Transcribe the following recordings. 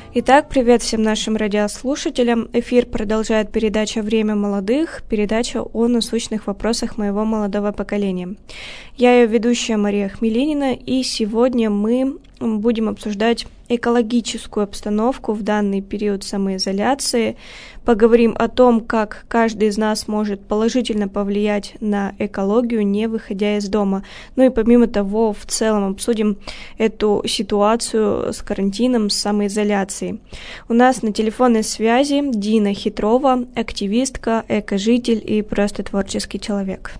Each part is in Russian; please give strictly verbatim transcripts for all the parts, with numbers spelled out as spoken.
Итак, привет всем нашим радиослушателям. Эфир продолжает передача «Время молодых», передача о насущных вопросах моего молодого поколения. Я ее ведущая Мария Хмелинина, и сегодня мы будем обсуждать экологическую обстановку в данный период самоизоляции, поговорим о том, как каждый из нас может положительно повлиять на экологию, не выходя из дома. Ну и помимо того, в целом обсудим эту ситуацию с карантином, с самоизоляцией. У нас на телефонной связи Дина Хитрова, активистка, экожитель и просто творческий человек.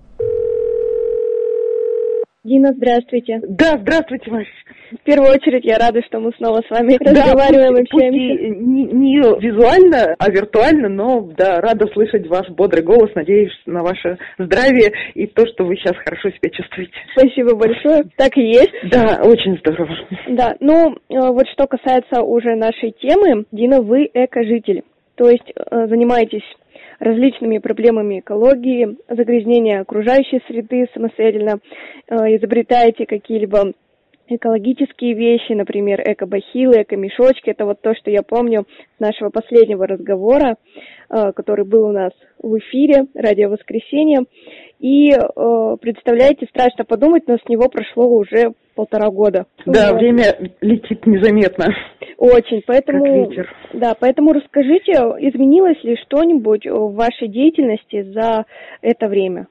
Дина, здравствуйте. Да, здравствуйте, Вася. В первую очередь я рада, что мы снова с вами да, разговариваем и общаемся. Пусть не, не визуально, а виртуально, но да, рада слышать ваш бодрый голос. Надеюсь на ваше здравие и то, что вы сейчас хорошо себя чувствуете. Спасибо большое. Так и есть. Да, очень здорово. Да, ну вот что касается уже нашей темы, Дина, вы экожитель, то есть занимаетесь различными проблемами экологии, загрязнения окружающей среды самостоятельно, изобретаете какие-либо экологические вещи, например, эко-бахилы, эко-мешочки. Это вот то, что я помню с нашего последнего разговора, который был у нас в эфире «Радио Воскресенье». И, представляете, страшно подумать, но с него прошло уже полтора года. Да, вот. Время летит незаметно. Очень, поэтому, как ветер. Да, поэтому расскажите, изменилось ли что-нибудь в вашей деятельности за это время?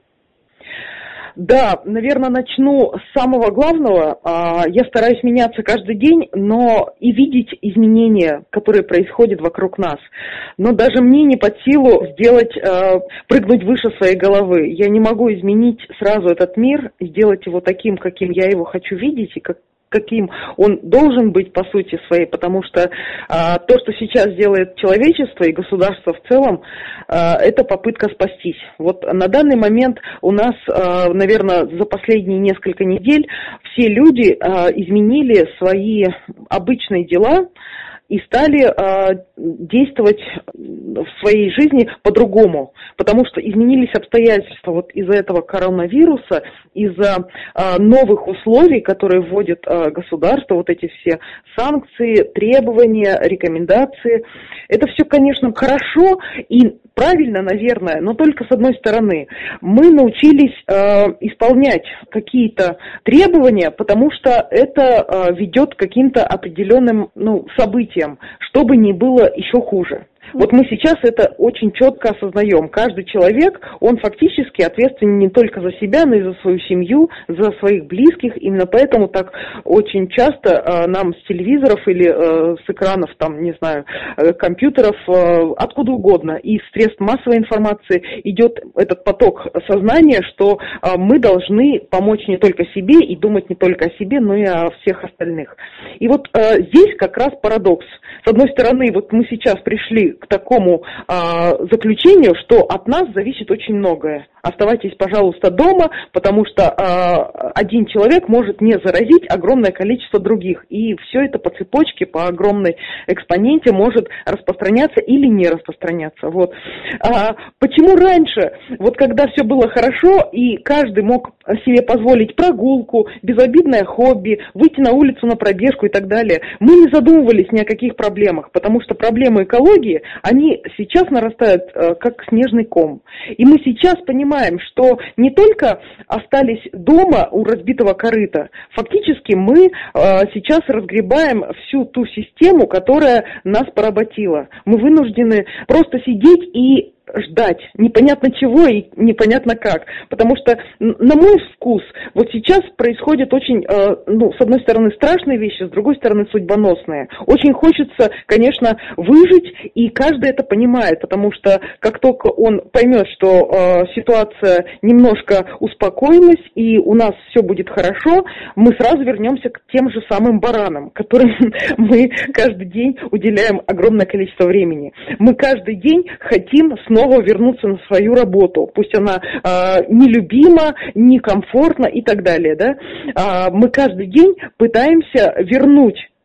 Да, наверное, начну с самого главного. Я стараюсь меняться каждый день, но и видеть изменения, которые происходят вокруг нас. Но даже мне не под силу сделать, прыгнуть выше своей головы. Я не могу изменить сразу этот мир, сделать его таким, каким я его хочу видеть, и как каким он должен быть по сути своей, потому что а, то, что сейчас делает человечество и государство в целом, а, это попытка спастись. Вот на данный момент у нас, а, наверное, за последние несколько недель все люди а, изменили свои обычные дела и стали э, действовать в своей жизни по-другому, потому что изменились обстоятельства вот из-за этого коронавируса, из-за э, новых условий, которые вводит э, государство, вот эти все санкции, требования, рекомендации. Это все, конечно, хорошо и правильно, наверное, но только с одной стороны. Мы научились э, исполнять какие-то требования, потому что это э, ведет к каким-то определенным ну, событиям, чтобы не было еще хуже. Вот мы сейчас это очень четко осознаем. Каждый человек, он фактически ответственен не только за себя, но и за свою семью, за своих близких. Именно поэтому так очень часто э, нам с телевизоров или э, с экранов, там, не знаю, э, компьютеров, э, откуда угодно, из средств массовой информации идет этот поток сознания, что э, мы должны помочь не только себе и думать не только о себе, но и о всех остальных. И вот э, здесь как раз парадокс. С одной стороны, вот мы сейчас пришли к такому а, заключению, что от нас зависит очень многое. Оставайтесь, пожалуйста, дома, потому что а, один человек может не заразить огромное количество других. И все это по цепочке, по огромной экспоненте может распространяться или не распространяться. Вот. А, почему раньше, вот когда все было хорошо, и каждый мог себе позволить прогулку, безобидное хобби, выйти на улицу на пробежку и так далее, мы не задумывались ни о каких проблемах, потому что проблемы экологии, они сейчас нарастают э, как снежный ком. И мы сейчас понимаем, что не только остались дома у разбитого корыта, фактически мы э, сейчас разгребаем всю ту систему, которая нас поработила. Мы вынуждены просто сидеть и ждать непонятно чего и непонятно как, потому что, на мой вкус, вот сейчас происходят очень, э, ну, с одной стороны страшные вещи, с другой стороны судьбоносные. Очень хочется, конечно, выжить, и каждый это понимает, потому что как только он поймет, что э, ситуация немножко успокоилась и у нас все будет хорошо, мы сразу вернемся к тем же самым баранам, которым мы каждый день уделяем огромное количество времени. Мы каждый день хотим снова снова вернуться на свою работу, пусть она э, нелюбима, некомфортна и так далее, да. Э, мы каждый день пытаемся вернуть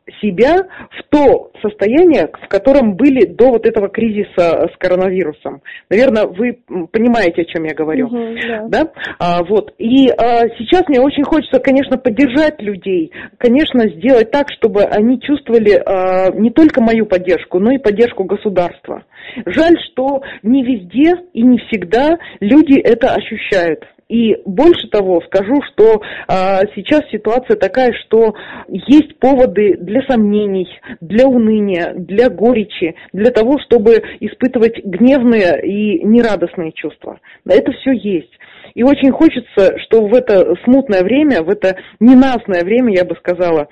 себя в то состояние, в котором были до вот этого кризиса с коронавирусом. Наверное, вы понимаете, о чем я говорю. Угу, да. Да? А, вот. И а, сейчас мне очень хочется, конечно, поддержать людей, конечно, сделать так, чтобы они чувствовали а, не только мою поддержку, но и поддержку государства. Жаль, что не везде и не всегда люди это ощущают. И больше того, скажу, что а, сейчас ситуация такая, что есть поводы для сомнений, для уныния, для горечи, для того, чтобы испытывать гневные и нерадостные чувства. Это все есть. И очень хочется, что в это смутное время, в это ненастное время, я бы сказала,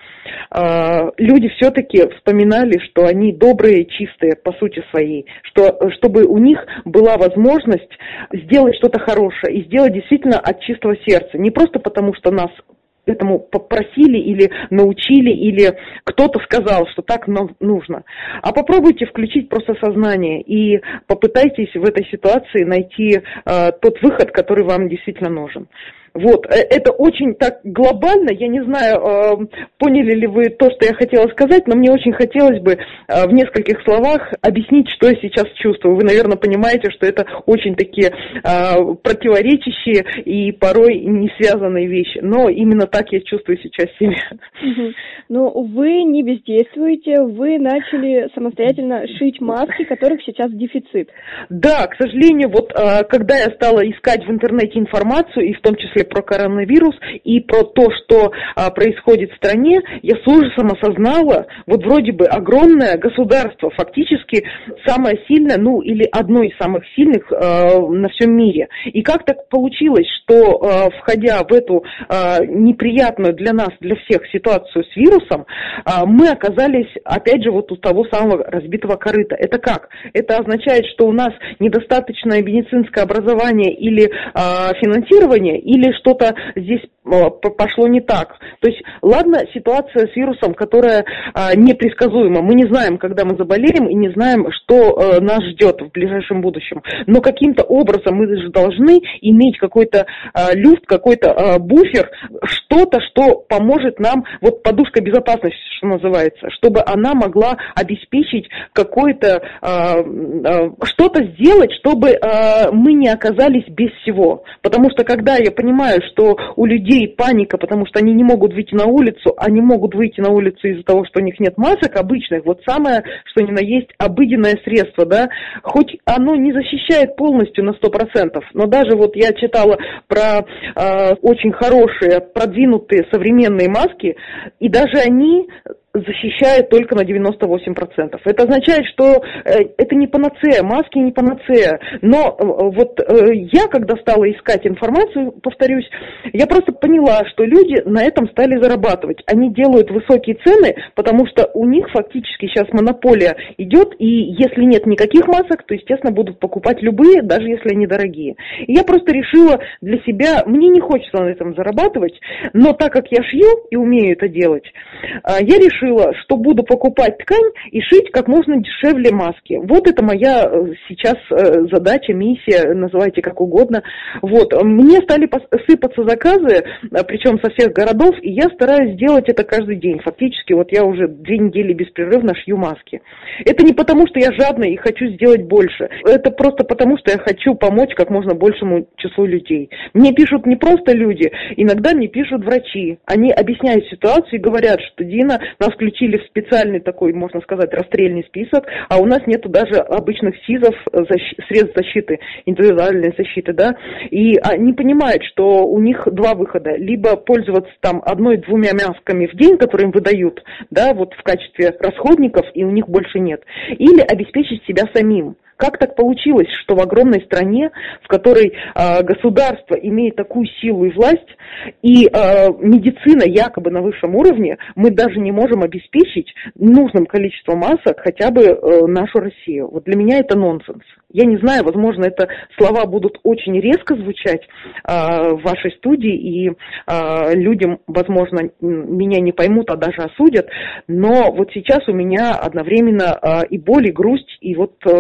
люди все-таки вспоминали, что они добрые, чистые по сути своей, что, чтобы у них была возможность сделать что-то хорошее и сделать действительно от чистого сердца. Не просто потому, что нас этому попросили или научили, или кто-то сказал, что так нам нужно. А попробуйте включить просто сознание и попытайтесь в этой ситуации найти э, тот выход, который вам действительно нужен. Вот, это очень так глобально, я не знаю, поняли ли вы то, что я хотела сказать, но мне очень хотелось бы в нескольких словах объяснить, что я сейчас чувствую. Вы, наверное, понимаете, что это очень такие противоречащие и порой не связанные вещи, но именно так я чувствую сейчас себя. Угу. Но вы не бездействуете, вы начали самостоятельно шить маски, которых сейчас дефицит. Да, к сожалению, вот когда я стала искать в интернете информацию, и в том числе про коронавирус и про то, что а, происходит в стране, я с ужасом осознала, вот вроде бы огромное государство, фактически самое сильное, ну или одно из самых сильных а, на всем мире. И как так получилось, что а, входя в эту а, неприятную для нас, для всех ситуацию с вирусом, а, мы оказались опять же вот у того самого разбитого корыта. Это как? Это означает, что у нас недостаточное медицинское образование или а, финансирование, или что-то здесь пошло не так. То есть, ладно, ситуация с вирусом, которая а, непредсказуема. Мы не знаем, когда мы заболеем, и не знаем, что а, нас ждет в ближайшем будущем. Но каким-то образом мы же должны иметь какой-то а, люфт, какой-то а, буфер, что-то, что поможет нам, вот подушка безопасности, что называется, чтобы она могла обеспечить какое-то, а, а, что-то сделать, чтобы а, мы не оказались без всего. Потому что когда я понимаю, что у людей паника, потому что они не могут выйти на улицу, они могут выйти на улицу из-за того, что у них нет масок обычных, вот самое, что ни на есть, обыденное средство, да, хоть оно не защищает полностью на сто процентов, но даже вот я читала про э, очень хорошие, продвинутые современные маски, и даже они защищает только на девяносто восемь процентов. Это означает, что э, это не панацея, маски не панацея. Но э, вот э, я, когда стала искать информацию, повторюсь, я просто поняла, что люди на этом стали зарабатывать. Они делают высокие цены, потому что у них фактически сейчас монополия идет, и если нет никаких масок, то, естественно, будут покупать любые, даже если они дорогие. И я просто решила для себя, мне не хочется на этом зарабатывать, но так как я шью и умею это делать, э, я решила, что буду покупать ткань и шить как можно дешевле маски. Вот это моя сейчас задача, миссия, называйте как угодно. Вот. Мне стали сыпаться заказы, причем со всех городов, и я стараюсь делать это каждый день. Фактически вот я уже две недели беспрерывно шью маски. Это не потому, что я жадная и хочу сделать больше. Это просто потому, что я хочу помочь как можно большему числу людей. Мне пишут не просто люди, иногда мне пишут врачи. Они объясняют ситуацию и говорят, что Дина, нас включили в специальный такой, можно сказать, расстрельный список, а у нас нету даже обычных СИЗов, защ... средств защиты, индивидуальной защиты, да, и они понимают, что у них два выхода, либо пользоваться там одной-двумя масками в день, которые им выдают, да, вот в качестве расходников, и у них больше нет, или обеспечить себя самим. Как так получилось, что в огромной стране, в которой э, государство имеет такую силу и власть, и э, медицина якобы на высшем уровне, мы даже не можем обеспечить нужным количеством масок хотя бы э, нашу Россию? Вот для меня это нонсенс. Я не знаю, возможно, это слова будут очень резко звучать э, в вашей студии, и э, людям, возможно, меня не поймут, а даже осудят, но вот сейчас у меня одновременно э, и боль, и грусть, и вот... Э,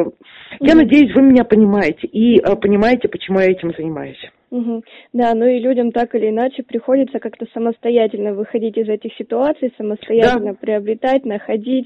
Mm-hmm. Я надеюсь, вы меня понимаете и э, понимаете, почему я этим занимаюсь. Угу. Да, ну и людям так или иначе приходится как-то самостоятельно выходить из этих ситуаций, самостоятельно да. приобретать, находить.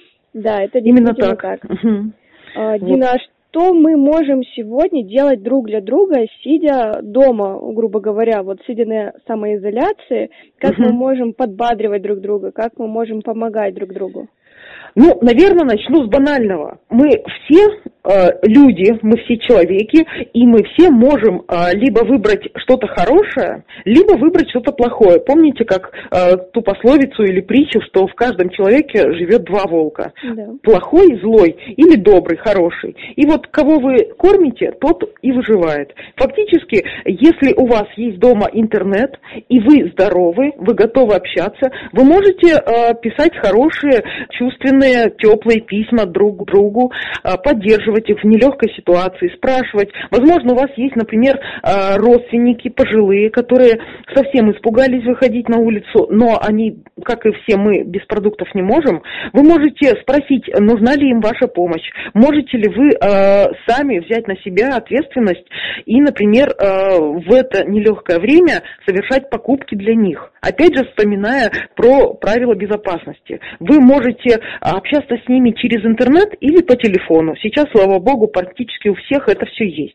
Да, это действительно именно так. так. Угу. А, Дина, вот. Что мы можем сегодня делать друг для друга, сидя дома, грубо говоря, вот сидя на самоизоляции, как угу. мы можем подбадривать друг друга, как мы можем помогать друг другу? Ну, наверное, начну с банального. Мы все э, люди, мы все человеки, и мы все можем э, либо выбрать что-то хорошее, либо выбрать что-то плохое. Помните, как э, ту пословицу или притчу, что в каждом человеке живет два волка. Да. Плохой, злой или добрый, хороший. И вот кого вы кормите, тот и выживает. Фактически, если у вас есть дома интернет, и вы здоровы, вы готовы общаться, вы можете э, писать хорошие, чувственные, теплые письма друг к другу, поддерживать их в нелегкой ситуации, спрашивать. Возможно, у вас есть, например, родственники пожилые, которые совсем испугались выходить на улицу, но они, как и все мы, без продуктов не можем. Вы можете спросить, нужна ли им ваша помощь, можете ли вы сами взять на себя ответственность и, например, в это нелегкое время совершать покупки для них. Опять же, вспоминая про правила безопасности. Вы можете общаться с ними через интернет или по телефону. Сейчас, слава богу, практически у всех это все есть.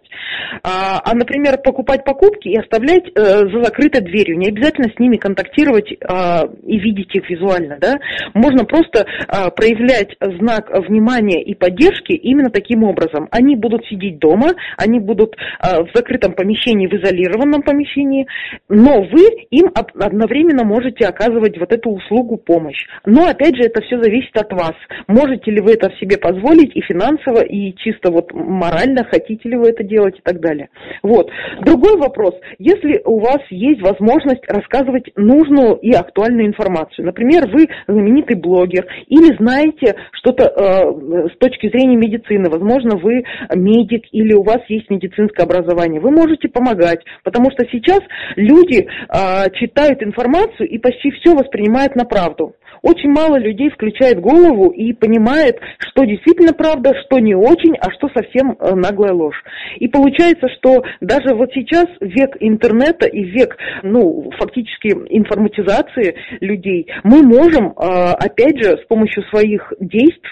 А, а например, покупать покупки и оставлять э, за закрытой дверью. Не обязательно с ними контактировать э, и видеть их визуально. Да? Можно просто э, проявлять знак внимания и поддержки именно таким образом. Они будут сидеть дома, они будут э, в закрытом помещении, в изолированном помещении, но вы им одновременно можете оказывать вот эту услугу, помощь. Но, опять же, это все зависит от вас. Можете ли вы это в себе позволить и финансово, и чисто вот морально, хотите ли вы это делать и так далее. Вот. Другой вопрос. Если у вас есть возможность рассказывать нужную и актуальную информацию, например, вы знаменитый блогер или знаете что-то э, с точки зрения медицины, возможно, вы медик или у вас есть медицинское образование, вы можете помогать, потому что сейчас люди э, читают информацию и почти все воспринимают на правду. Очень мало людей включает голову и понимает, что действительно правда, что не очень, а что совсем наглая ложь. И получается, что даже вот сейчас век интернета и век, ну, фактически информатизации людей, мы можем, опять же, с помощью своих действий,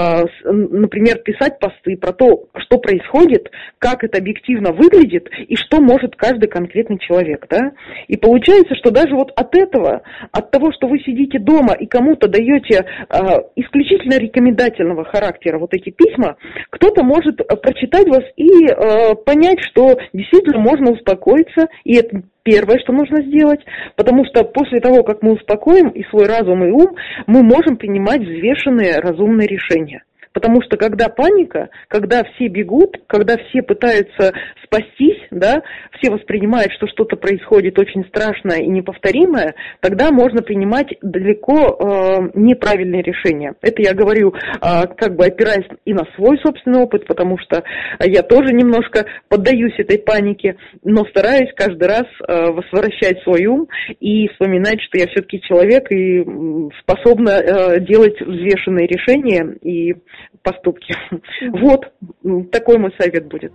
например, писать посты про то, что происходит, как это объективно выглядит и что может каждый конкретный человек, да. И получается, что даже вот от этого, от того, что вы сидите дома и кому-то даете э, исключительно рекомендательного характера вот эти письма, кто-то может прочитать вас и э, понять, что действительно можно успокоиться, и это первое, что нужно сделать, потому что после того, как мы успокоим и свой разум, и ум, мы можем принимать взвешенные, разумные решения. Потому что когда паника, когда все бегут, когда все пытаются спастись, да, все воспринимают, что что-то происходит очень страшное и неповторимое, тогда можно принимать далеко э, неправильные решения. Это я говорю, э, как бы опираясь и на свой собственный опыт, потому что я тоже немножко поддаюсь этой панике, но стараюсь каждый раз э, возвращать свой ум и вспоминать, что я все-таки человек и способна э, делать взвешенные решения и поступки. Вот, такой мой совет будет.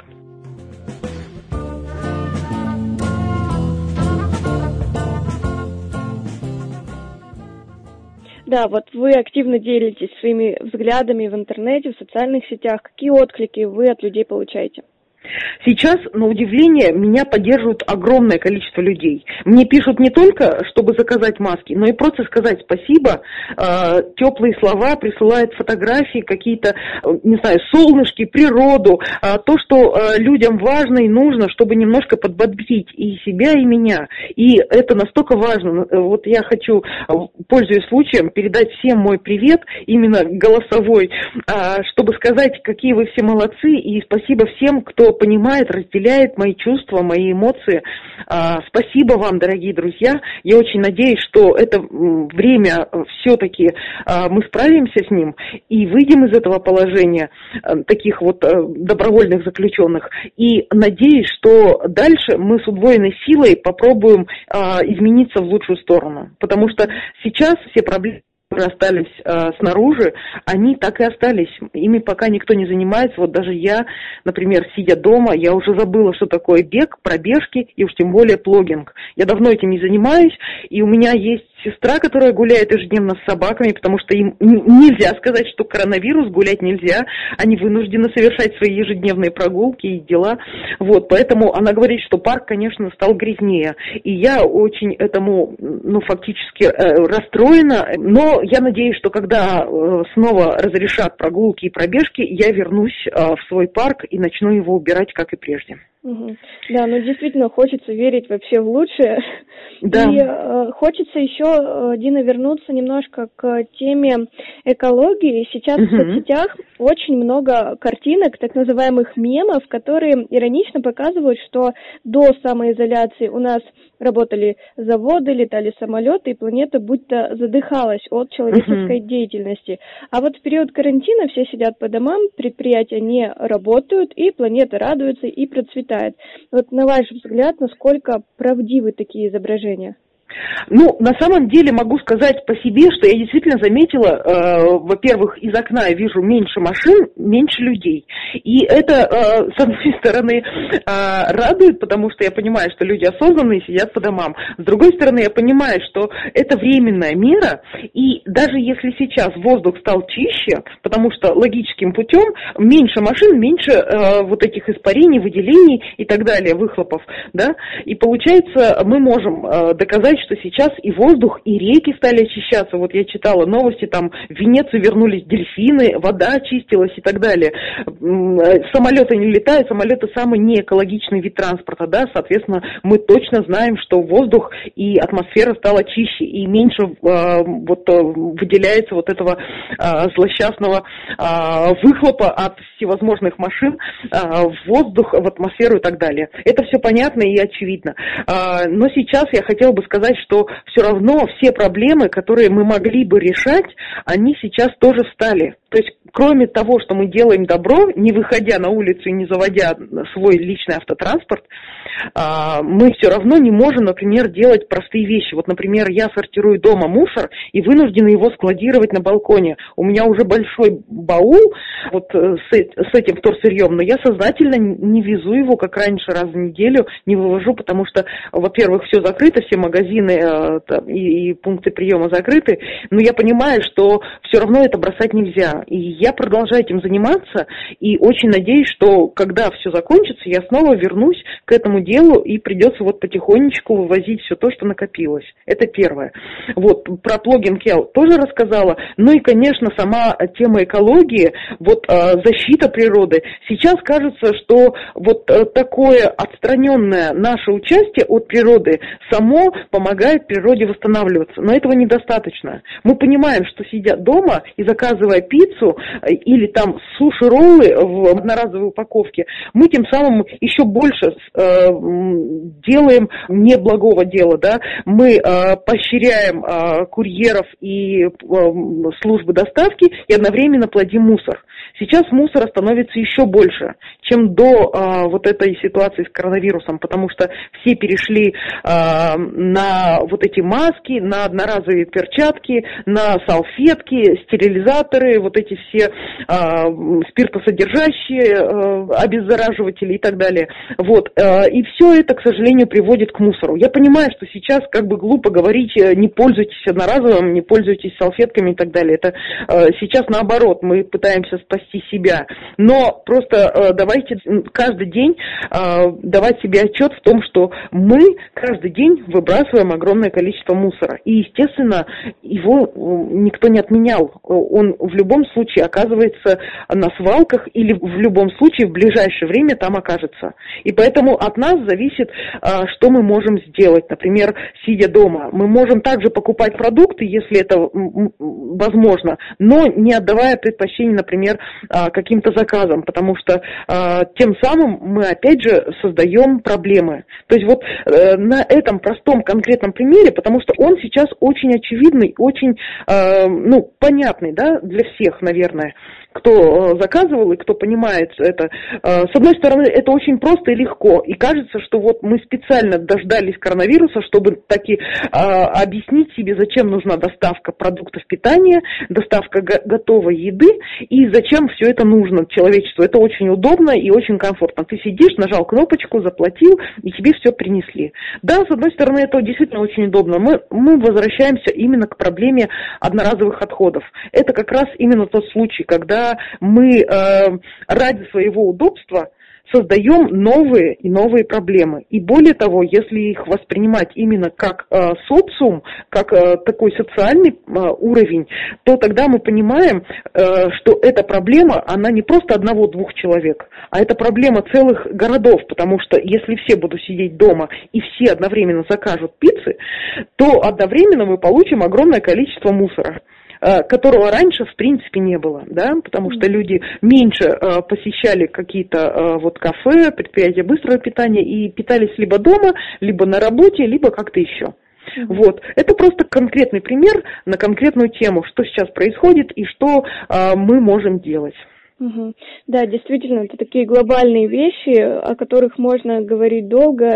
Да, вот вы активно делитесь своими взглядами в интернете, в социальных сетях. Какие отклики вы от людей получаете? Сейчас, на удивление, меня поддерживает огромное количество людей. Мне пишут не только, чтобы заказать маски, но и просто сказать спасибо, э, теплые слова, присылают фотографии, какие-то, не знаю, солнышки, природу, э, то, что э, людям важно и нужно, чтобы немножко подбодрить и себя, и меня. И это настолько важно. Вот я хочу, пользуясь случаем, передать всем мой привет, именно голосовой, э, чтобы сказать, какие вы все молодцы, и спасибо всем, кто понимает, разделяет мои чувства, мои эмоции. Спасибо вам, дорогие друзья. Я очень надеюсь, что это время все-таки мы справимся с ним и выйдем из этого положения таких вот добровольных заключенных. И надеюсь, что дальше мы с удвоенной силой попробуем измениться в лучшую сторону. Потому что сейчас все проблемы остались э, снаружи, они так и остались. Ими пока никто не занимается. Вот даже я, например, сидя дома, я уже забыла, что такое бег, пробежки и уж тем более плогинг. Я давно этим не занимаюсь, и у меня есть сестра, которая гуляет ежедневно с собаками, потому что им нельзя сказать, что коронавирус, гулять нельзя. Они вынуждены совершать свои ежедневные прогулки и дела. Вот, поэтому она говорит, что парк, конечно, стал грязнее. И я очень этому, ну, фактически э, расстроена. Но я надеюсь, что когда э, снова разрешат прогулки и пробежки, я вернусь э, в свой парк и начну его убирать, как и прежде. Угу. Да, ну действительно хочется верить вообще в лучшее. Да. И э, хочется еще, э, Дина, вернуться немножко к теме экологии. Сейчас угу. в соцсетях очень много картинок, так называемых мемов, которые иронично показывают, что до самоизоляции у нас работали заводы, летали самолеты, и планета будто задыхалась от человеческой uh-huh. деятельности. А вот в период карантина все сидят по домам, предприятия не работают, и планета радуется и процветает. Вот на ваш взгляд, насколько правдивы такие изображения? Ну, на самом деле могу сказать по себе, что я действительно заметила, э, во-первых, из окна я вижу меньше машин, меньше людей. И это, э, с одной стороны, э, радует, потому что я понимаю, что люди осознанные сидят по домам. С другой стороны, я понимаю, что это временная мера, и даже если сейчас воздух стал чище, потому что логическим путем меньше машин, меньше э, вот этих испарений, выделений и так далее, выхлопов, да, и получается, мы можем э, доказать, что сейчас и воздух, и реки стали очищаться. Вот я читала новости, там в Венецию вернулись дельфины, вода очистилась и так далее. Самолеты не летают, самолеты самый неэкологичный вид транспорта, да, соответственно, мы точно знаем, что воздух и атмосфера стала чище, и меньше э, вот выделяется вот этого э, злосчастного э, выхлопа от всевозможных машин э, в воздух, в атмосферу и так далее. Это все понятно и очевидно. Э, но сейчас я хотела бы сказать, что все равно все проблемы, которые мы могли бы решать, они сейчас тоже встали. То есть, кроме того, что мы делаем добро, не выходя на улицу и не заводя свой личный автотранспорт, мы все равно не можем, например, делать простые вещи. Вот, например, я сортирую дома мусор и вынуждена его складировать на балконе. У меня уже большой баул вот с, с этим вторсырьем, но я сознательно не везу его, как раньше, раз в неделю, не вывожу, потому что, во-первых, все закрыто, все магазины и, и пункты приема закрыты, но я понимаю, что все равно это бросать нельзя. И я продолжаю этим заниматься, и очень надеюсь, что когда все закончится, я снова вернусь к этому делу, и придется вот потихонечку вывозить все то, что накопилось. Это первое. Вот, про плогинг я тоже рассказала. Ну и, конечно, сама тема экологии, вот защита природы. Сейчас кажется, что вот такое отстраненное наше участие от природы само помогает природе восстанавливаться. Но этого недостаточно. Мы понимаем, что сидя дома и заказывая пиццу, или там суши-роллы в одноразовой упаковке, мы тем самым еще больше э, делаем неблагого дела, да, мы э, поощряем э, курьеров и э, службы доставки и одновременно плодим мусор. Сейчас мусора становится еще больше, чем до э, вот этой ситуации с коронавирусом, потому что все перешли э, на вот эти маски, на одноразовые перчатки, на салфетки, стерилизаторы, вот эти все э, спиртосодержащие э, обеззараживатели и так далее. Вот. Э, и все это, к сожалению, приводит к мусору. Я понимаю, что сейчас как бы глупо говорить, не пользуйтесь одноразовым, не пользуйтесь салфетками и так далее. Это э, сейчас наоборот, мы пытаемся спасти себя. Но просто э, давайте каждый день э, давать себе отчет в том, что мы каждый день выбрасываем огромное количество мусора. И, естественно, его никто не отменял. Он в любом случае оказывается на свалках или в любом случае в ближайшее время там окажется. И поэтому от нас зависит, э, что мы можем сделать. Например, сидя дома. Мы можем также покупать продукты, если это возможно, но не отдавая предпочтение, например, каким-то заказам, потому что э, тем самым мы опять же создаем проблемы. То есть вот э, на этом простом конкретном конкретном примере, потому что он сейчас очень очевидный, очень, э, ну, понятный, да, для всех, наверное, кто заказывал и кто понимает это. С одной стороны, это очень просто и легко, и кажется, что вот мы специально дождались коронавируса, чтобы таки а, объяснить себе, зачем нужна доставка продуктов питания, доставка го- готовой еды, и зачем все это нужно человечеству. Это очень удобно и очень комфортно. Ты сидишь, нажал кнопочку, заплатил, и тебе все принесли. Да, с одной стороны, это действительно очень удобно. Мы, мы возвращаемся именно к проблеме одноразовых отходов. Это как раз именно тот случай, когда мы э, ради своего удобства создаем новые и новые проблемы. И более того, если их воспринимать именно как э, социум, как э, такой социальный э, уровень, то тогда мы понимаем, э, что эта проблема, она не просто одного-двух человек, а это проблема целых городов, потому что если все будут сидеть дома и все одновременно закажут пиццы, то одновременно мы получим огромное количество мусора, которого раньше в принципе не было, да, потому что люди меньше э, посещали какие-то э, вот кафе, предприятия быстрого питания и питались либо дома, либо на работе, либо как-то еще. Mm-hmm. Вот. Это просто конкретный пример на конкретную тему, что сейчас происходит и что э, мы можем делать. Угу. Да, действительно, это такие глобальные вещи, о которых можно говорить долго,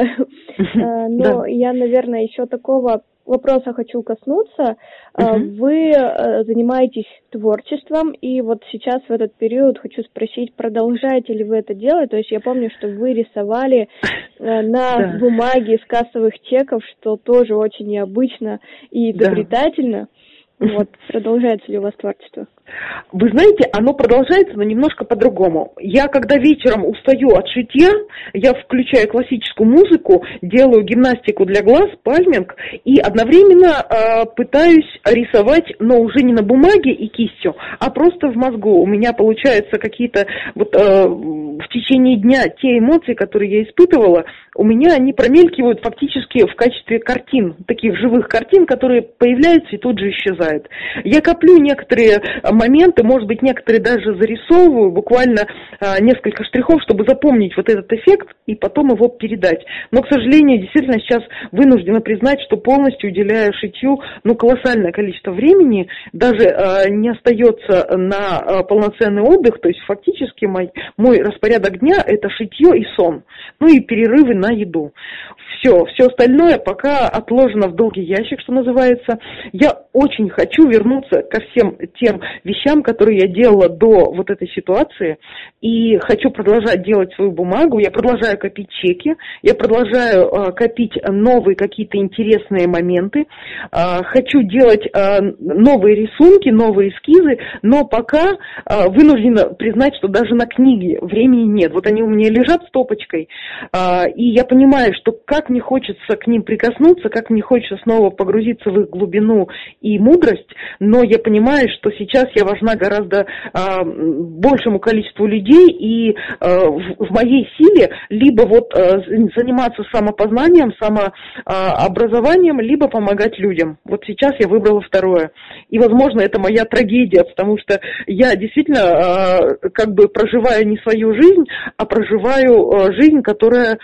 но я, наверное, еще такого вопроса хочу коснуться. Uh-huh. Вы занимаетесь творчеством, и вот сейчас в этот период хочу спросить, продолжаете ли вы это делать? То есть я помню, что вы рисовали на да. бумаге с кассовых чеков, что тоже очень необычно и изобретательно. Да. Вот, продолжается ли у вас творчество? Вы знаете, оно продолжается, но немножко по-другому. Я, когда вечером устаю от шитья, я включаю классическую музыку, делаю гимнастику для глаз, пальминг, и одновременно э, пытаюсь рисовать, но уже не на бумаге и кистью, а просто в мозгу. У меня получаются какие-то, вот э, в течение дня те эмоции, которые я испытывала, у меня они промелькивают фактически в качестве картин, таких живых картин, которые появляются и тут же исчезают. Я коплю некоторые моменты, может быть, некоторые даже зарисовываю, буквально а, несколько штрихов, чтобы запомнить вот этот эффект и потом его передать. Но, к сожалению, действительно сейчас вынуждена признать, что полностью уделяю шитью, ну, колоссальное количество времени, даже а, не остается на а, полноценный отдых, то есть фактически мой, мой распорядок дня – это шитье и сон, ну и перерывы на еду. Все, все остальное пока отложено в долгий ящик, что называется. Я очень хочу вернуться ко всем тем вещам, которые я делала до вот этой ситуации, и хочу продолжать делать свою бумагу. Я продолжаю копить чеки, я продолжаю э, копить новые какие-то интересные моменты, э, хочу делать э, новые рисунки, новые эскизы, но пока э, вынуждена признать, что даже на книги времени нет. Вот они у меня лежат стопочкой, э, и я понимаю, что как мне хочется к ним прикоснуться, как мне хочется снова погрузиться в их глубину и мудрость, но я понимаю, что сейчас я важна гораздо э, большему количеству людей, и э, в, в моей силе либо вот э, заниматься самопознанием, самообразованием, либо помогать людям. Вот сейчас я выбрала второе. И, возможно, это моя трагедия, потому что я действительно э, как бы проживаю не свою жизнь, а проживаю э, жизнь, которая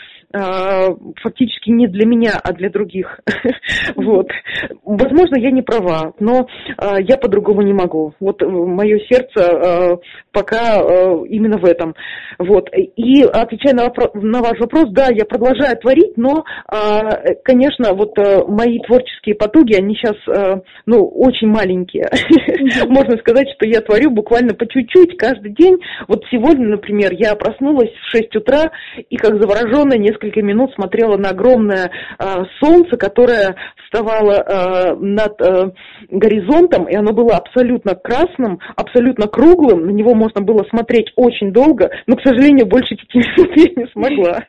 фактически не для меня, а для других. Вот. Возможно, я не права, но э, я по-другому не могу. Вот мое сердце э, пока э, именно в этом. Вот. И отвечая на, вопро- на ваш вопрос, да, я продолжаю творить, но, э, конечно, вот э, мои творческие потуги, они сейчас, э, ну, очень маленькие. Можно сказать, что я творю буквально по чуть-чуть каждый день. Вот сегодня, например, я проснулась в шесть утра и как завороженная несколько минут смотрела на огромное э, солнце, которое вставало э, над э, горизонтом, и оно было абсолютно красным, абсолютно круглым, на него можно было смотреть очень долго, но, к сожалению, больше пяти минут я не смогла.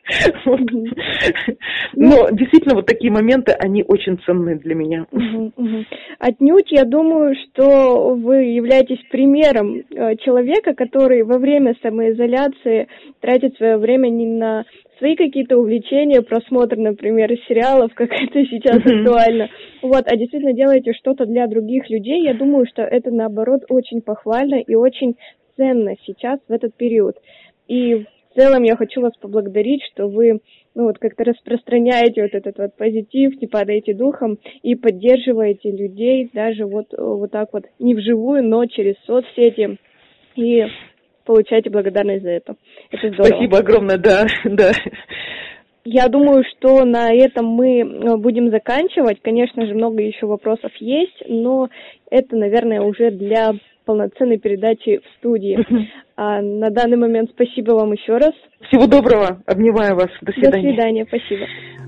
Но действительно, вот такие моменты, они очень ценны для меня. Отнюдь, я думаю, что вы являетесь примером человека, который во время самоизоляции тратит свое время не на свои какие-то увлечения, просмотр, например, сериалов, как это сейчас mm-hmm. актуально, вот, а действительно делаете что-то для других людей. Я думаю, что это, наоборот, очень похвально и очень ценно сейчас в этот период. И в в целом я хочу вас поблагодарить, что вы ну, вот как-то распространяете вот этот вот позитив, не падаете духом и поддерживаете людей даже вот, вот так вот не вживую, но через соцсети и получаете благодарность за это. Это здорово. Спасибо огромное, да, да. Я думаю, что на этом мы будем заканчивать. Конечно же, много еще вопросов есть, но это, наверное, уже для полноценной передачи в студии. А на данный момент спасибо вам еще раз. Всего доброго. Обнимаю вас. До свидания. До свидания. Спасибо.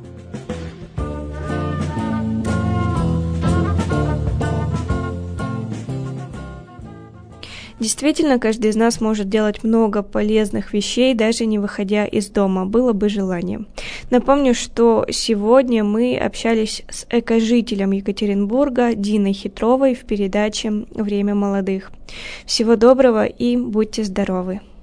Действительно, каждый из нас может делать много полезных вещей, даже не выходя из дома, было бы желание. Напомню, что сегодня мы общались с экожителем Екатеринбурга Диной Хитровой в передаче «Время молодых». Всего доброго и будьте здоровы!